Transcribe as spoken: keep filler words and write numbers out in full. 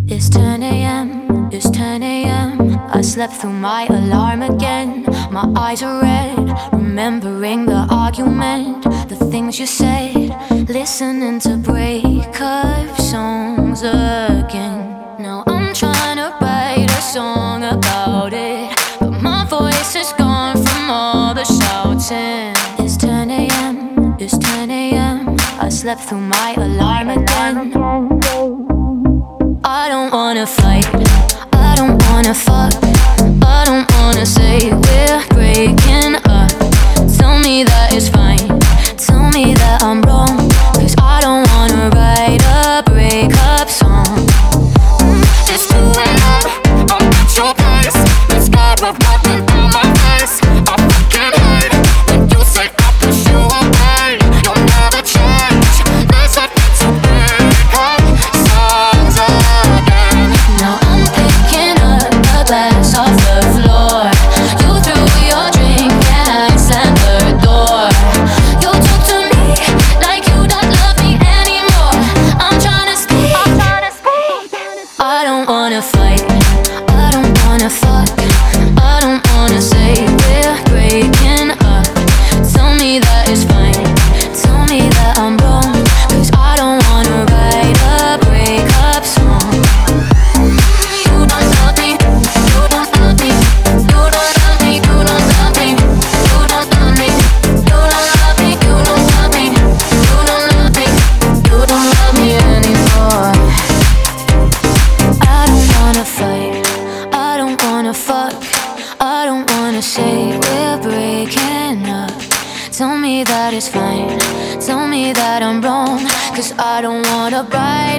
It's ten a m, it's ten a m I slept through my alarm again. My eyes are red, remembering the argument, the things you said, listening to breakup songs again. Now I'm trying to write a song about it, but my voice is gone from all the shouting. It's ten a m, it's ten a m I slept through my alarm again. I don't wanna fight, I don't wanna fuck, I don't wanna say we're breaking up. Tell me that it's fine, tell me that I'm wrong, cause I don't wanna write a breakup song. mm, It's two a m, I'm at your place. Let's start with nothing on my face. I fucking hate when you say I push you away. You'll never change, there's nothing to break up songs again. Now I'm picking up a glass off the floor. You threw your drink and I slammed the door. You talk to me like you don't love me anymore. I'm trying to speak, I'm trying to speak. I don't wanna fight, I don't wanna fuck, I don't wanna say we're breaking up. Tell me that it's fine, tell me that I'm wrong, cause I don't wanna write a breakup song. You don't love me, you don't love me, you don't love me, you don't love me, you don't love me, you don't love me, you don't love me, you don't love me, you don't love me anymore. I don't wanna fight, I don't wanna fuck, I don't wanna say we're breaking up. Tell me that it's fine, tell me that I'm wrong, cause I don't wanna write